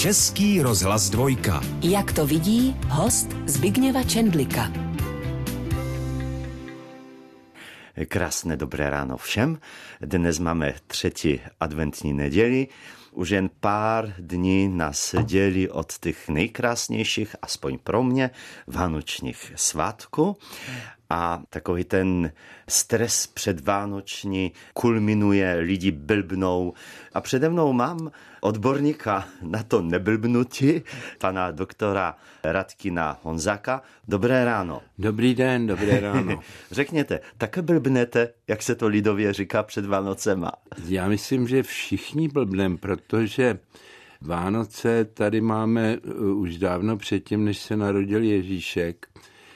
Český rozhlas 2. Jak to vidí host Zbigněva Čendlika. Krásné dobré ráno všem. Dnes máme 3. adventní neděli. Už jen pár dní nás dělí od těch nejkrásnějších, aspoň pro mě, vánočních svátků. A takový ten stres předvánoční kulminuje, lidi blbnou. A přede mnou mám odborníka na to neblbnutí, pana doktora Radkina Honzáka. Dobré ráno. Dobrý den, dobré ráno. Řekněte, také blbnete, jak se to lidově říká před Vánocema? Já myslím, že všichni blbnem, protože Vánoce tady máme už dávno předtím, než se narodil Ježíšek,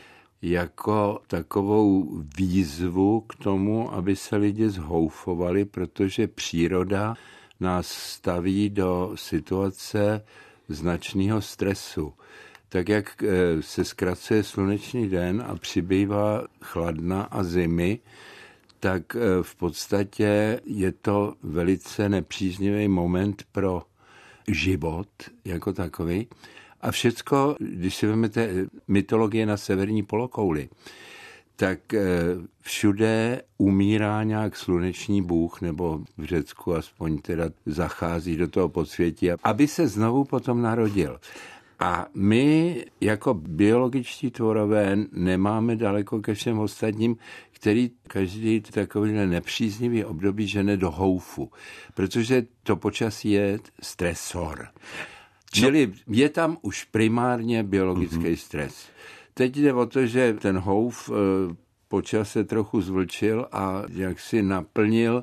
jako takovou výzvu k tomu, aby se lidi zhoufovali, protože příroda nás staví do situace značného stresu. Tak jak se zkracuje sluneční den a přibývá chladna a zimy, tak v podstatě je to velice nepříznivý moment pro život jako takový. A všecko, když si vezmete mytologie na severní polokouli, tak všude umírá nějak sluneční bůh, nebo v Řecku aspoň teda zachází do toho podsvětí, aby se znovu potom narodil. A my jako biologičtí tvorové nemáme daleko ke všem ostatním, který každý takový nepříznivý období žene do houfu, protože to počasí je stresor. Čili je tam už primárně biologický stres. Teď jde o to, že ten houf počas se trochu zvlčil a jak si naplnil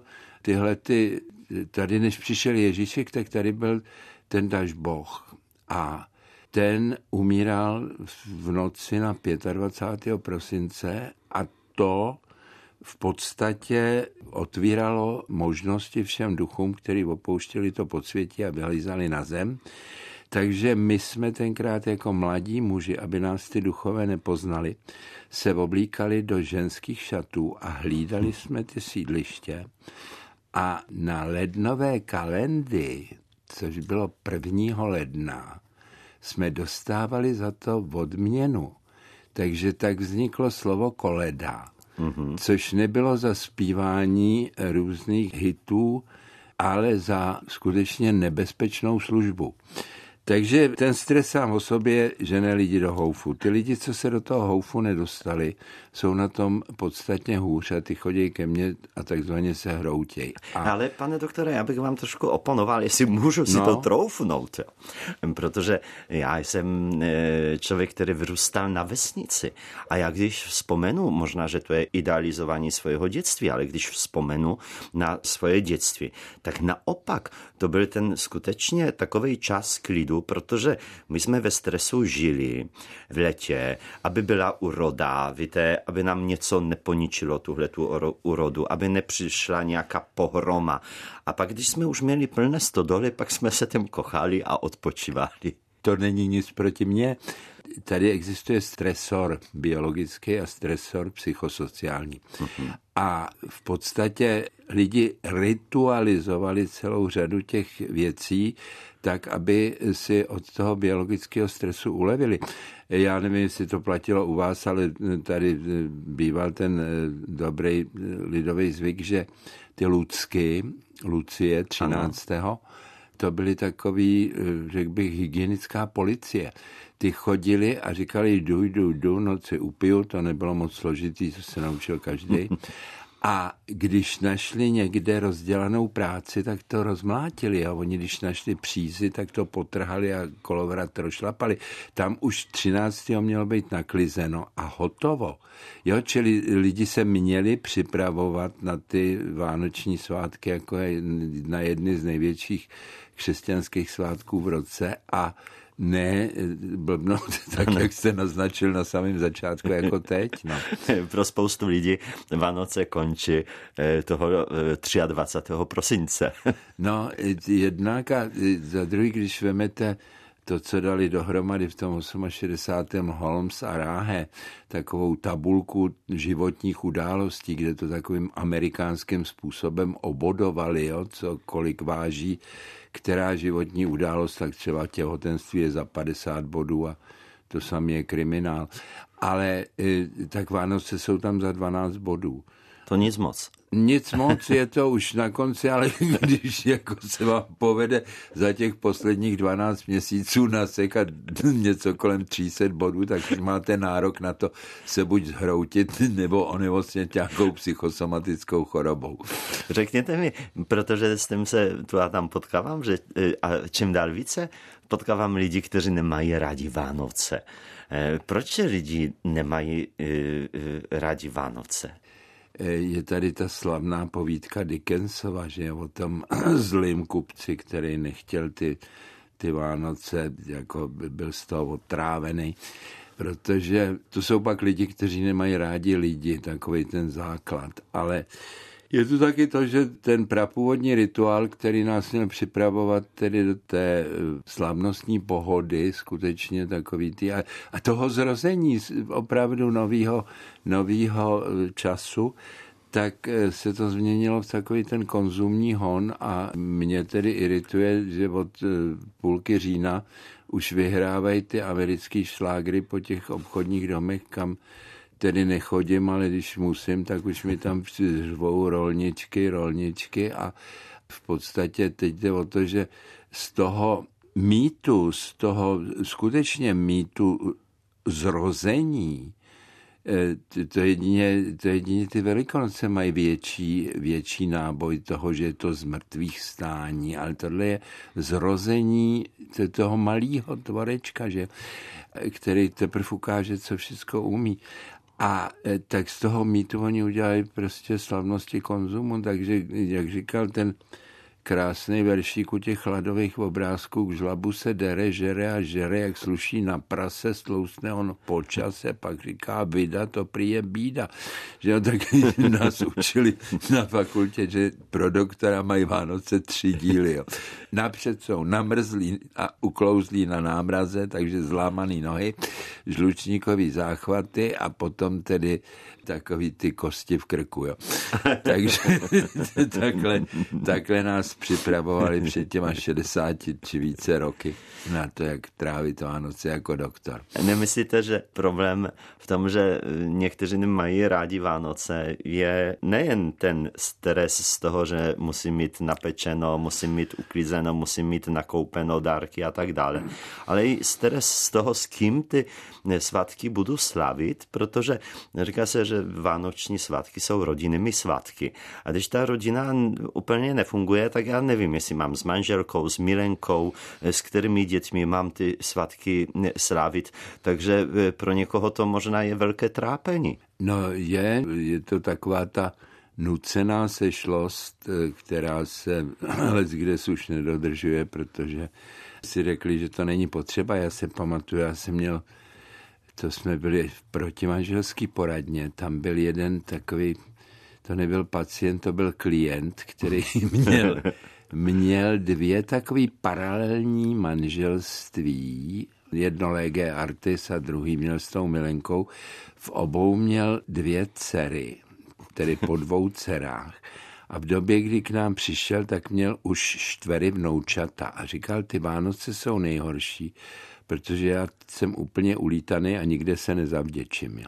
tady než přišel Ježíšek, tak tady byl ten dažboh a ten umíral v noci na 25. prosince a to v podstatě otvíralo možnosti všem duchům, kteří opouštěli to podsvětí a vylízali na zem. Takže my jsme tenkrát jako mladí muži, aby nás ty duchové nepoznali, se oblíkali do ženských šatů a hlídali jsme ty sídliště. A na lednové kalendy, což bylo 1. ledna, jsme dostávali za to odměnu. Takže tak vzniklo slovo koleda, což nebylo za zpívání různých hitů, ale za skutečně nebezpečnou službu. Takže ten stres sám o sobě žene lidi do houfu. Ty lidi, co se do toho houfu nedostali, jsou na tom podstatně hůř a ty chodí ke mně a takzvaně se hroutěj. Ale pane doktore, já bych vám trošku oponoval, jestli můžu si to troufnout. Protože já jsem člověk, který vyrůstal na vesnici. A já když vzpomenu, možná, že to je idealizování svého dětství, ale když vzpomenu na svoje dětství, tak naopak to byl ten skutečně takový čas klidu, protože my jsme ve stresu žili v letě, aby byla úroda, víte, aby nám něco neponičilo tuhletu úrodu, aby nepřišla nějaká pohroma. A pak, když jsme už měli plné stodoly, pak jsme se tam kochali a odpočívali. To není nic proti mně. Tady existuje stresor biologický a stresor psychosociální. A v podstatě lidi ritualizovali celou řadu těch věcí tak, aby si od toho biologického stresu ulevili. Já nevím, jestli to platilo u vás, ale tady býval ten dobrý lidový zvyk, že ty Lucie 13. Ano. To byly takový, řekl bych, hygienická policie. Ty chodili a říkali, jdu, noci upiju, to nebylo moc složitý, to se naučil každý. A když našli někde rozdělanou práci, tak to rozmlátili. A oni, když našli přízy, tak to potrhali a kolovrat rozšlapali. Tam už 13. mělo být naklizeno a hotovo. Jo, čili lidi se měli připravovat na ty vánoční svátky, jako je na jedny z největších křesťanských svátků v roce a ne blbnout tak, jak jste naznačil na samém začátku, jako teď. No. Pro spoustu lidí Vánoce končí toho 23. prosince. No, jednak a za druhý, když vemete to, co dali dohromady v tom 68. Holmes a Ráhe, takovou tabulku životních událostí, kde to takovým amerikánským způsobem obodovali, jo, co kolik váží, která životní událost, tak třeba těhotenství je za 50 bodů a to samé je kriminál. Ale tak Vánoce jsou tam za 12 bodů. To nic moc. Nic moc, je to už na konci, ale když jako se vám povede za těch posledních 12 měsíců nasekat něco kolem 300 bodů, tak už máte nárok na to se buď zhroutit, nebo onemocnět nějakou psychosomatickou chorobou. Řekněte mi, protože s tím se tu a tam potkávám, že a čím dál více potkávám lidi, kteří nemají rádi Vánoce. Proč lidi nemají rádi Vánoce? Je tady ta slavná povídka Dickensova, že je o tom zlým kupci, který nechtěl ty Vánoce, jako byl z toho otrávený, protože to jsou pak lidi, kteří nemají rádi lidi, takový ten základ, ale je to taky to, že ten prapůvodní rituál, který nás měl připravovat tedy do té slavnostní pohody, skutečně takový a toho zrození opravdu novýho času, tak se to změnilo v takový ten konzumní hon a mě tedy irituje, že od půlky října už vyhrávají ty americký šlágry po těch obchodních domech, kam tedy nechodím, ale když musím, tak už mi tam řvou rolničky a v podstatě teď jde o to, že z toho skutečně mýtu zrození, to jedině ty Velikonoce mají větší náboj toho, že je to z mrtvých stání, ale tohle je zrození toho malého tvorečka, který teprve ukáže, co všechno umí. A tak z toho mýtu oni udělají prostě slavnosti konzumu, takže, jak říkal ten krásný veršík u těch chladových obrázků, k žlabu se dere, žere a žere, jak sluší na prase, stloustne on po čase, pak říká vida, to prý je bída. Že jo, tak nás učili na fakultě, že pro doktora mají Vánoce 3 díly. Jo. Napřed jsou namrzlí a uklouzlí na námraze, takže zlámaný nohy, žlučníkový záchvaty a potom tedy takový ty kosti v krku. Jo. Takže takhle nás připravovali před těma 60 či více roky na to, jak trávit Vánoce jako doktor. Nemyslíte, že problém v tom, že někteří nemají rádi Vánoce, je nejen ten stres z toho, že musím mít napečeno, musím mít uklízeno, musím mít nakoupeno dárky a tak dále, ale i stres z toho, s kým ty svátky budu slavit, protože říká se, že vánoční svátky jsou rodinnými svátky. A když ta rodina úplně nefunguje, tak já nevím, jestli mám s manželkou, s milenkou, s kterými dětmi mám ty svátky slávit. Takže pro někoho to možná je velké trápení. No je to taková ta nucená sešlost, která se leckdes už nedodržuje, protože si řekli, že to není potřeba. Já se pamatuju, to jsme byli v protimanželský poradně, tam byl jeden takový, to nebyl pacient, to byl klient, který měl 2 takový paralelní manželství, jedno lege artis a druhý měl s tou milenkou. V obou měl 2 dcery, tedy po 2 dcerách. A v době, kdy k nám přišel, tak měl už 4 vnoučata a říkal, ty Vánoce jsou nejhorší, protože já jsem úplně ulítaný a nikde se nezavděčím.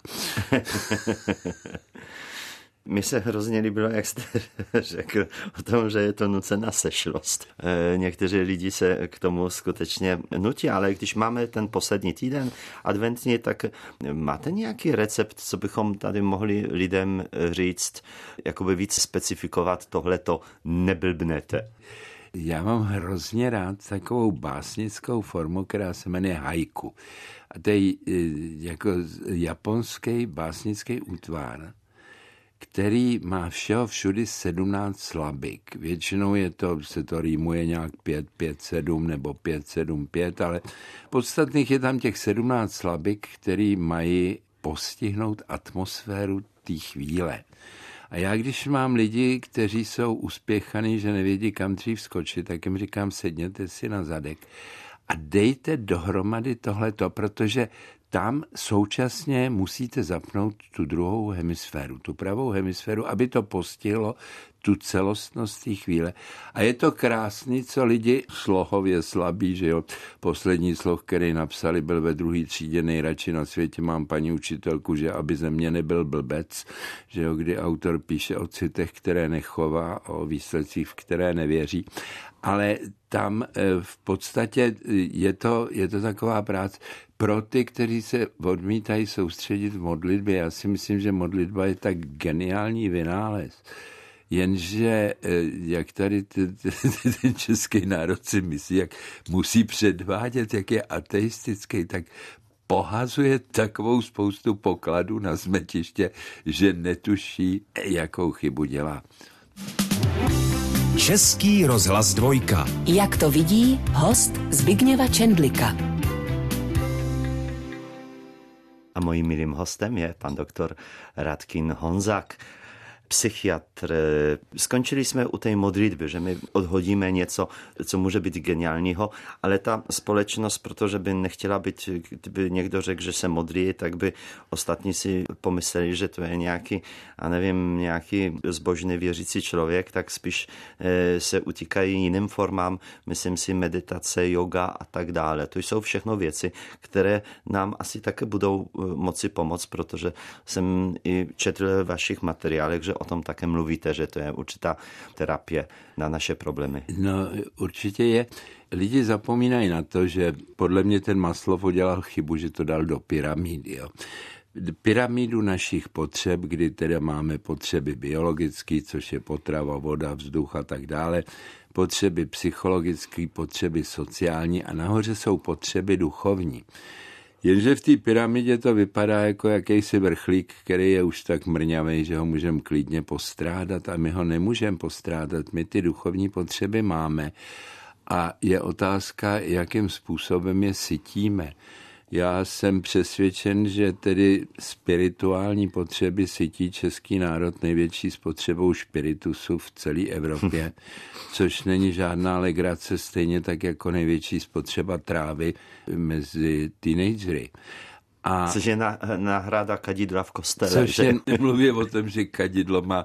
Mně se hrozně líbilo, jak jste řekl o tom, že je to nucená sešlost. Někteří lidi se k tomu skutečně nutí, ale když máme ten poslední týden adventní, tak máte nějaký recept, co bychom tady mohli lidem říct, jakoby víc specifikovat tohleto neblbnete? Já mám hrozně rád takovou básnickou formu, která se jmenuje haiku. A to je jako japonský básnický útvar, který má všeho všudy 17 slabik. Většinou se to rýmuje nějak 5-5-7 nebo 5-7-5, ale podstatných je tam těch 17 slabik, který mají postihnout atmosféru té chvíle. A já, když mám lidi, kteří jsou uspěchaní, že nevědí, kam dřív skočit, tak jim říkám, sedněte si na zadek a dejte dohromady tohleto, protože tam současně musíte zapnout tu druhou hemisféru, tu pravou hemisféru, aby to postihlo tu celostnost té chvíle. A je to krásný, co lidi slohově slabí, že jo. Poslední sloh, který napsali, byl ve 2. třídě: nejradši na světě mám paní učitelku, že aby ze mě nebyl blbec, že jo, kdy autor píše o citech, které nechová, o výsledcích, v které nevěří. Ale tam v podstatě je to taková práce pro ty, kteří se odmítají soustředit v modlitbě. Já si myslím, že modlitba je tak geniální vynález. Jenže jak tady ten český národ si myslí, jak musí předvádět, jak je ateistický, tak pohazuje takovou spoustu pokladů na smetiště, že netuší, jakou chybu dělá. Český rozhlas 2. Jak to vidí host Zbigněva Čendlika. A mojím milým hostem je pan doktor Radkin Honzák, psychiatr. Skončili jsme u tej modlitby, že my odhodíme něco, co může být geniálního, ale ta společnost, protože by nechtěla být, kdyby někdo řekl, že se modlí, tak by ostatní si pomysleli, že to je nějaký, a nevím, nějaký zbožný věřící člověk, tak spíš se utíkají jiným formám, myslím si meditace, yoga a tak dále. To jsou všechno věci, které nám asi také budou moci pomoct, protože jsem i četl v vašich materiálech, že o tom také mluvíte, že to je určitá terapie na naše problémy. No, určitě je. Lidi zapomínají na to, že podle mě ten Maslow udělal chybu, že to dal do pyramidy. Jo. Pyramidu našich potřeb, kdy teda máme potřeby biologické, což je potrava, voda, vzduch a tak dále, potřeby psychologické, potřeby sociální a nahoře jsou potřeby duchovní. Jenže v té pyramidě to vypadá jako jakýsi vrchlík, který je už tak mrňavý, že ho můžeme klidně postrádat, a my ho nemůžeme postrádat. My ty duchovní potřeby máme a je otázka, jakým způsobem je sytíme. Já jsem přesvědčen, že tedy spirituální potřeby sytí český národ největší spotřebou špiritusu v celé Evropě, což není žádná legrace, stejně tak jako největší spotřeba trávy mezi teenagery. Což je náhrada kadidla v kostele. Což je, nemluvím o tom, že kadidlo má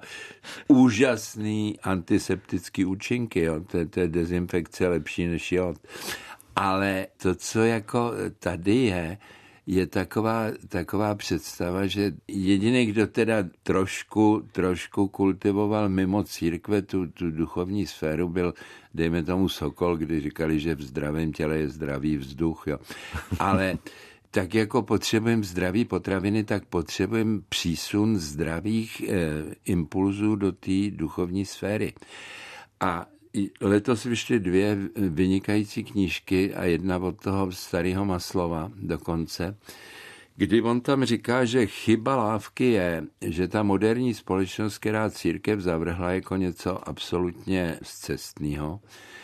úžasný antiseptický účinky, jo? To je dezinfekce lepší než jod. Ale to, co jako tady je taková představa, že jediný, kdo teda trošku kultivoval mimo církve tu duchovní sféru, byl, dejme tomu, Sokol, kdy říkali, že v zdravém těle je zdravý vzduch. Jo. Ale tak jako potřebujeme zdraví potraviny, tak potřebujeme přísun zdravých impulzů do té duchovní sféry. A letos vyšly 2 vynikající knížky a jedna od toho starého Maslowa dokonce, kdy on tam říká, že chyba lávky je, že ta moderní společnost, která církev zavrhla jako něco absolutně scestného,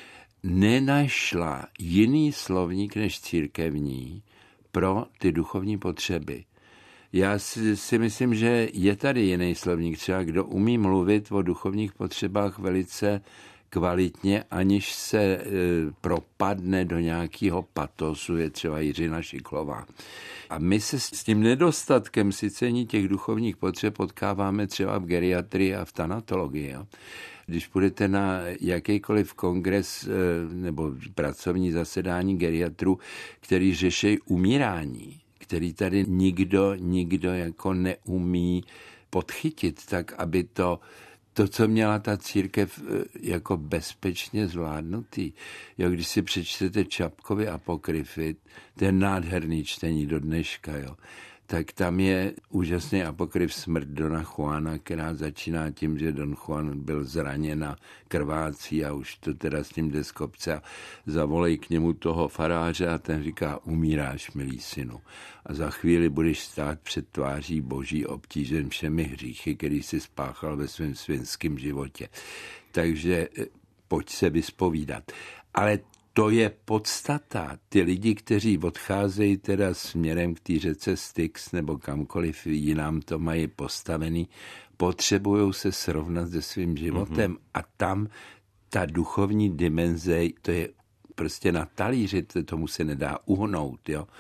nenašla jiný slovník než církevní pro ty duchovní potřeby. Já si myslím, že je tady jiný slovník, třeba kdo umí mluvit o duchovních potřebách velice kvalitně, aniž se propadne do nějakého patosu, je třeba Jiřina Šiklová. A my se s tím nedostatkem sycení těch duchovních potřeb potkáváme třeba v geriatrii a v tanatologii. Jo. Když půjdete na jakýkoliv kongres nebo pracovní zasedání geriatrů, který řeší umírání, který tady nikdo jako neumí podchytit, tak aby to, co měla ta církev jako bezpečně zvládnutý. Jo, když si přečtete Čapkovy apokryfy, to je nádherný čtení do dneška, jo. Tak tam je úžasný apokryf Smrt Dona Juana, která začíná tím, že Don Juan byl zraněn a krvácí a už to teda s tím jde z kopce a zavolej k němu toho faráře a ten říká: umíráš, milý synu. A za chvíli budeš stát před tváří Boží obtížen všemi hříchy, který jsi spáchal ve svém svinském životě. Takže pojď se vyspovídat. Ale to je podstata. Ty lidi, kteří odcházejí teda směrem k té řece Styx nebo kamkoliv jinam to mají postavený, potřebují se srovnat se svým životem a tam ta duchovní dimenze, to je prostě na talíři, tomu se nedá uhnout, jo.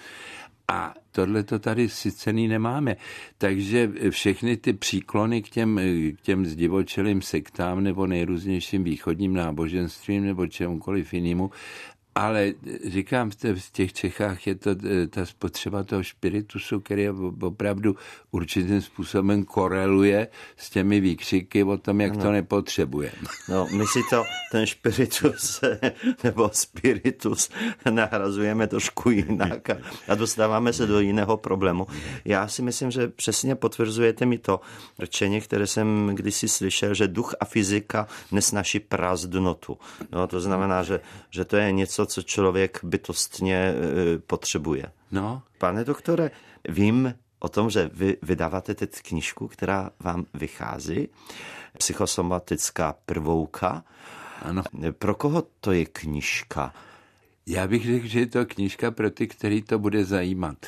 A tohle to tady sice nemáme. Takže všechny ty příklony k těm zdivočelým sektám nebo nejrůznějším východním náboženstvím nebo čemukoliv jinému, ale říkám, v těch Čechách je to ta spotřeba toho spiritusu, který opravdu určitým způsobem koreluje s těmi výkřiky o tom, jak to nepotřebujeme. No, my si to, ten spiritus nebo spiritus nahrazujeme trošku jinak a dostáváme se do jiného problému. Já si myslím, že přesně potvrzujete mi to rčení, které jsem kdysi slyšel, že duch a fyzika nesnáší prázdnotu. No, to znamená, že to je něco, co člověk bytostně potřebuje. No. Pane doktore, vím o tom, že vy vydáváte teď knížku, která vám vychází, Psychosomatická prvouka. Ano. Pro koho to je knížka? Já bych řekl, že je to knížka pro ty, který to bude zajímat.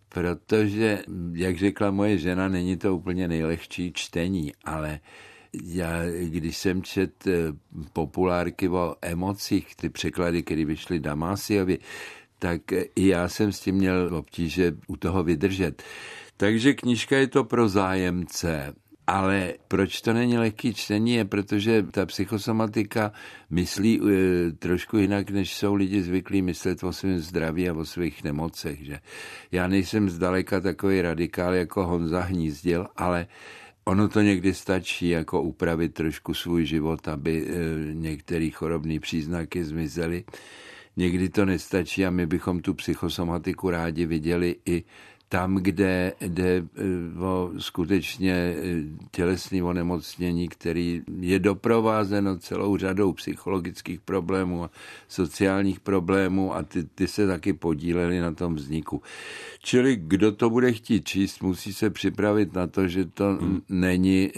Protože, jak řekla moje žena, není to úplně nejlehčí čtení, ale já, když jsem čet populárky o emocích, ty překlady, které vyšly Damásiovi, tak i já jsem s tím měl obtíže u toho vydržet. Takže knížka je to pro zájemce. Ale proč to není lehký čtení je, protože ta psychosomatika myslí trošku jinak, než jsou lidi zvyklí myslet o svém zdraví a o svých nemocech. Že? Já nejsem zdaleka takový radikál jako Honza Hnízdil, ale ono to někdy stačí jako upravit trošku svůj život, aby některé chorobné příznaky zmizely. Někdy to nestačí a my bychom tu psychosomatiku rádi viděli i tam, kde jde o skutečně tělesné onemocnění, který je doprovázeno celou řadou psychologických problémů a sociálních problémů a ty se taky podílely na tom vzniku. Čili kdo to bude chtít číst, musí se připravit na to, že to není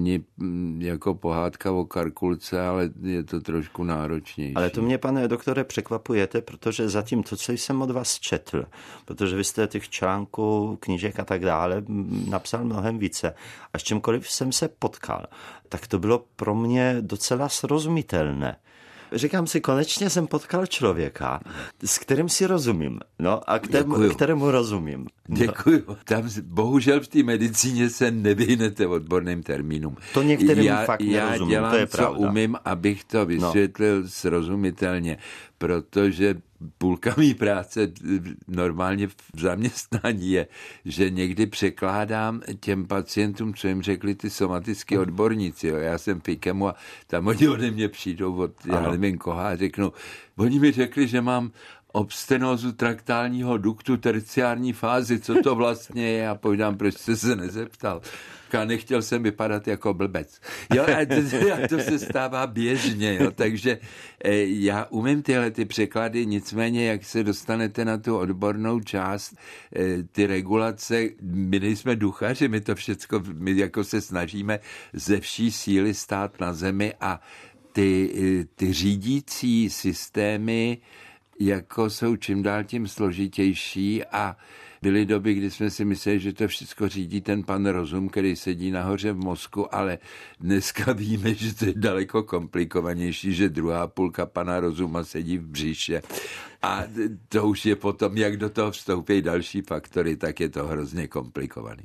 jako pohádka o Karkulce, ale je to trošku náročnější. Ale to mě, pane doktore, překvapujete, protože zatím to, co jsem od vás četl, protože vy jste těch článků, knížek a tak dále napsal mnohem více. A s čímkoliv jsem se potkal, tak to bylo pro mě docela srozumitelné. Říkám si, konečně jsem potkal člověka, s kterým si rozumím. No a kterému rozumím. No. Děkuju. Tam bohužel v té medicíně se nevyhnete odborným termínům. To některým fakt nerozumím, dělám, to je co pravda. umím, abych to vysvětlil srozumitelně, protože půlka mý práce normálně v zaměstnání je, že někdy překládám těm pacientům, co jim řekli ty somatický odborníci. Jo. Já jsem Pikemu a tam oni ode mě přijdou od, já nevím koho, a řeknou, oni mi řekli, že mám obstenózu traktálního duktu terciární fázi, co to vlastně je, a povídám, proč jste se nezeptal. Nechtěl jsem vypadat jako blbec. Jo, a to se stává běžně, jo, takže já umím tyhle ty překlady, nicméně, jak se dostanete na tu odbornou část, ty regulace, my nejsme duchaři, my to všecko, my jako se snažíme ze vší síly stát na zemi a ty řídící systémy jako jsou čím dál tím složitější a byly doby, kdy jsme si mysleli, že to všechno řídí ten pan rozum, který sedí nahoře v mozku, ale dneska víme, že to je daleko komplikovanější, že druhá půlka pana rozuma sedí v břiše. A to už je potom, jak do toho vstoupí další faktory, tak je to hrozně komplikovaný.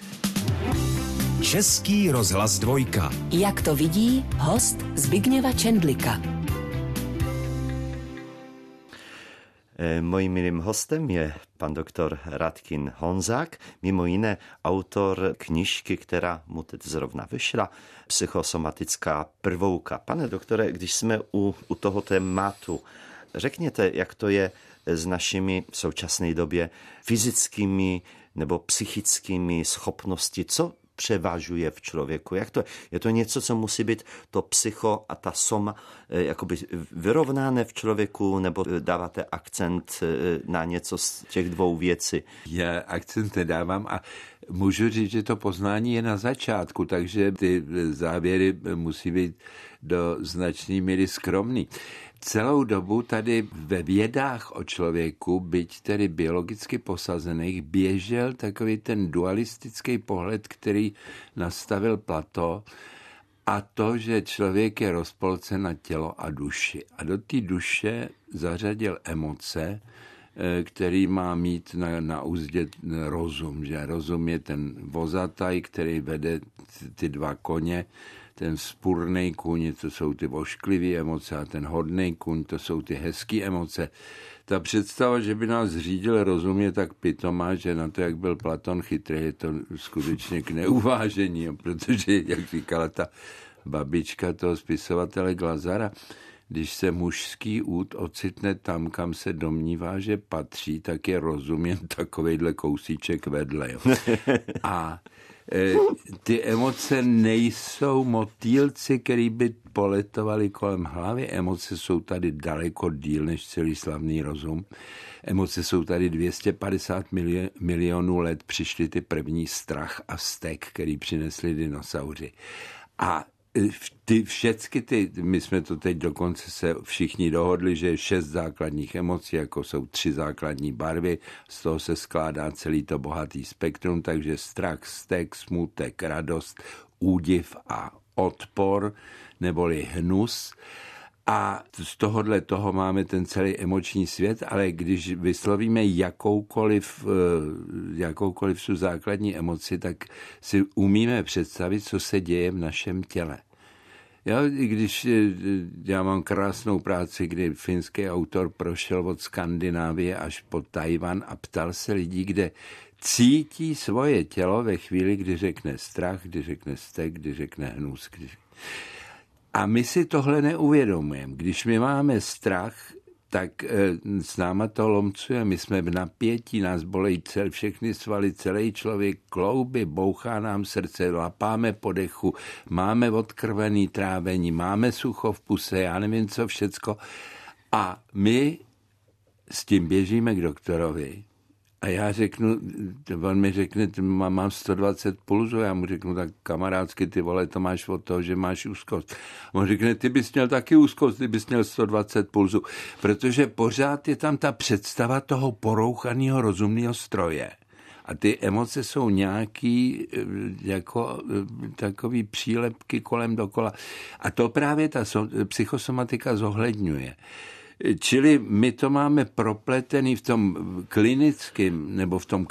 Český rozhlas Dvojka. Jak to vidí host Zbigněva Čendlika. Mojím milým hostem je pan doktor Radkin Honzák, mimo jiné autor knížky, která mu teď zrovna vyšla, Psychosomatická prvouka. Pane doktore, když jsme u toho tématu, řekněte, jak to je s našimi v současné době fyzickými nebo psychickými schopnosti, co převažuje v člověku. Jak to je? Je to něco, co musí být to psycho a ta soma jakoby vyrovnané v člověku, nebo dáváte akcent na něco z těch dvou věcí? Já akcent nedávám a můžu říct, že to poznání je na začátku, takže ty závěry musí být do značné míry skromný. Celou dobu tady ve vědách o člověku, byť tedy biologicky posazených, běžel takový ten dualistický pohled, který nastavil Plato. a to, že člověk je rozpolcen na tělo a duši. A do té duše zařadil emoce, který má mít na úzdě rozum. Že rozum je ten vozataj, který vede ty dva koně. Ten vzpurnej kůň, to jsou ty ošklivý emoce, a ten hodnej kůň, to jsou ty hezký emoce. Ta představa, že by nás řídil rozum, je tak pitomá, že na to, jak byl Platon chytrý, je to skutečně k neuvážení, protože, jak říkala ta babička toho spisovatele Glazara, když se mužský út ocitne tam, kam se domnívá, že patří, tak je rozum jen takovejhle kousíček vedle. Jo. A ty emoce nejsou motýlci, který by poletovali kolem hlavy. Emoce jsou tady daleko díl než celý slavný rozum. Emoce jsou tady 250 milionů let, přišly ty první strach a vztek, který přinesli dinosauři. A my jsme to teď dokonce se všichni dohodli, že je 6 základních emocí, jako jsou 3 základní barvy, z toho se skládá celý to bohatý spektrum, takže strach, vztek, smutek, radost, údiv a odpor, neboli hnus. A z toho máme ten celý emoční svět, ale když vyslovíme jakoukoliv tu základní emoci, tak si umíme představit, co se děje v našem těle. Já mám krásnou práci, kdy finský autor prošel od Skandinávie až po Tajvan a ptal se lidí, kde cítí svoje tělo ve chvíli, kdy řekne strach, kdy řekne vztek, kdy řekne hnus. A my si tohle neuvědomujeme. Když my máme strach, tak s náma to lomcuje, my jsme v napětí, nás bolejí všechny svaly, celý člověk, klouby, bouchá nám srdce, lapáme po dechu, máme odkrvený trávení, máme sucho v puse, já nevím co všecko. A my s tím běžíme k doktorovi. A já řeknu, on mi řekne, mám 120 pulzu, já mu řeknu, tak kamarádsky, ty vole, to máš od toho, že máš úzkost. On řekne, ty bys měl taky úzkost, ty bys měl 120 pulzu, protože pořád je tam ta představa toho porouchaného rozumného stroje. A ty emoce jsou nějaký jako takový přílepky kolem dokola. A to právě ta psychosomatika zohledňuje. Čili my to máme propletený v tom klinickém nebo v tom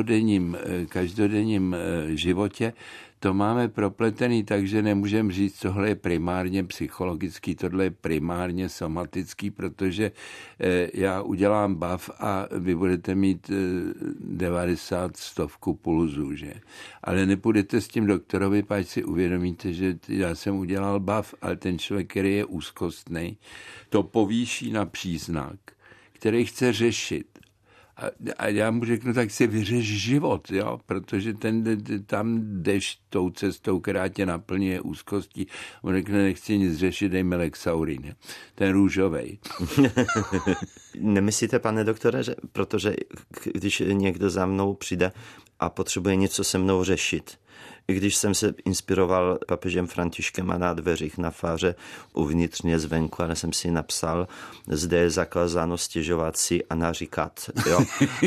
každodenním životě, to máme propletený tak, že nemůžeme říct, tohle je primárně psychologický, tohle je primárně somatický, protože já udělám BAF a vy budete mít 90 stovku pulzu, že? Ale nepůjdete s tím doktorovi, páč si uvědomíte, že já jsem udělal BAF, ale ten člověk, který je úzkostnej, to povýší na příznak, který chce řešit. A já mu řeknu, tak si vyřeš život, jo? Protože tam jdeš tou cestou, která tě naplňuje úzkostí. On řekne, nechci nic řešit, dej mi Lexaurin, ten růžovej. Nemyslíte, pane doktore, že protože když někdo za mnou přijde a potřebuje něco se mnou řešit, i když jsem se inspiroval papežem Františkem a na dveřích na fáře uvnitřně zvenku, ale jsem si napsal, zde je zakázáno stěžovat si a naříkat. Jo?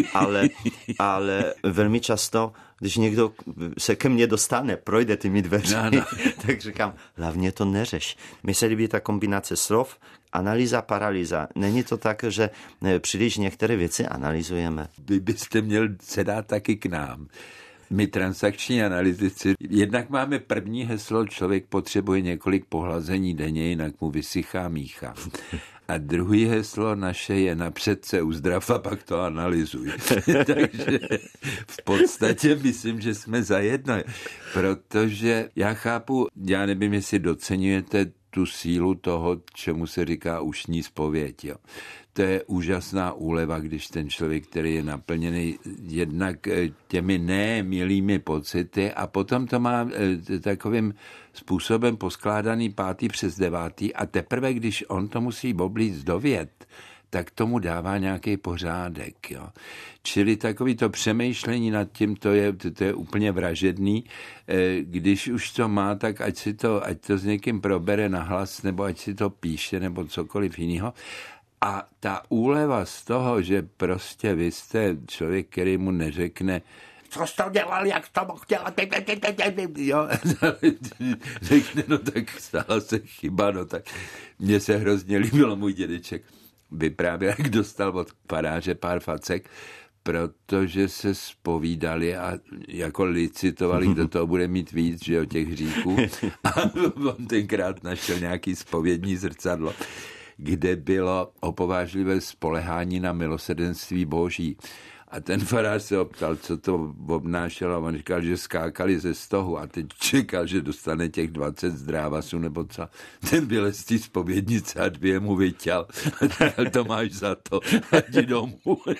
Ale velmi často, když někdo se ke mně dostane, projde těmi dveřmi, tak říkám, hlavně to neřeš. Mně se líbí ta kombinace slov, analýza, paralýza. Není to tak, že příliš některé věci analyzujeme. Vy byste měl se dát taky k nám. My transakční analytici, jednak máme první heslo, člověk potřebuje několik pohlazení denně, jinak mu vysychá mícha. A druhý heslo naše je napřed se uzdrav a pak to analyzuj. Takže v podstatě myslím, že jsme zajedno. Protože já chápu, já nevím, jestli doceňujete tu sílu toho, čemu se říká ušní zpověď. Jo. To je úžasná úleva, když ten člověk, který je naplněný jednak těmi milými pocity a potom to má takovým způsobem poskládaný 5. přes 9. a teprve, když on to musí oblíct do vět, tak tomu dává nějaký pořádek. Jo. Čili takový to přemýšlení nad tím, to je úplně vražedný. Když už to má, tak ať to s někým probere nahlas, nebo ať si to píše, nebo cokoliv jiného. A ta úleva z toho, že prostě vy jste člověk, který mu neřekne, co jsi to dělal, jak to mohl dělat, jo, řekne, no tak stala se chyba, no tak mně se hrozně líbilo, můj dědeček vyprávěl, jak dostal od faráře pár facek, protože se zpovídali a jako licitovali, kdo toho bude mít víc, že o těch hříchů. A on tenkrát našel nějaký zpovědní zrcadlo, kde bylo opovážlivé spolehání na milosrdenství Boží. A ten farář se optal, co to obnášelo, a on říkal, že skákali ze stohu a teď čekal, že dostane těch 20 zdrávasů nebo co. Ten vylez z té zpovědnice a 2 mu vyťal. A říkal, to máš za to, jdi domů.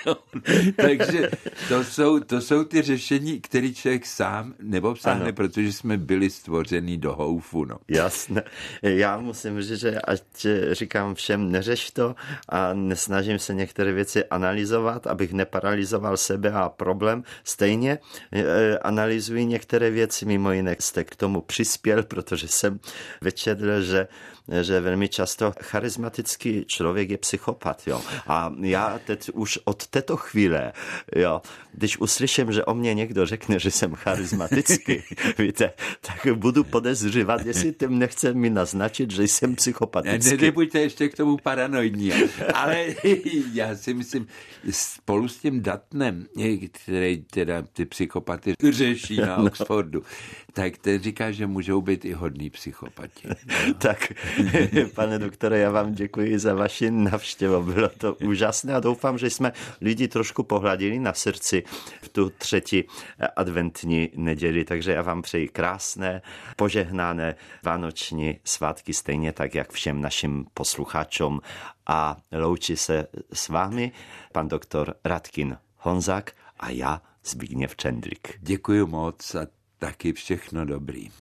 Takže to jsou ty řešení, které člověk sám neobsáhne, protože jsme byli stvoření do houfu. No. Jasné. Já musím říct, že ať říkám všem, neřeš to a nesnažím se některé věci analyzovat, abych neparalizoval sebe a problém. Stejně analyzuji některé věci, mimo jiné jste k tomu přispěl, protože jsem vyčetl, že velmi často charismatický člověk je psychopat. Jo. A já teď už od této chvíle, jo, když uslyším, že o mě někdo řekne, že jsem charismatický, víte, tak budu podezřívat, jestli tím nechce mi naznačit, že jsem psychopatický. Nebuďte ještě k tomu paranoidní. Ale já si myslím, spolu s tím Duttonem, který teda ty psychopaty řeší na Oxfordu, tak ten říká, že můžou být i hodní psychopati. Tak, pane doktore, já vám děkuji za vaši návštěvu. Bylo to úžasné a doufám, že jsme lidi trošku pohladili na srdci v tu 3. adventní neděli. Takže já vám přeji krásné, požehnané vánoční svátky, stejně tak, jak všem našim posluchačům. A loučí se s vámi pan doktor Radkin Honzák a já, Zbigněv Čendrik. Děkuji moc a taky všechno dobrý.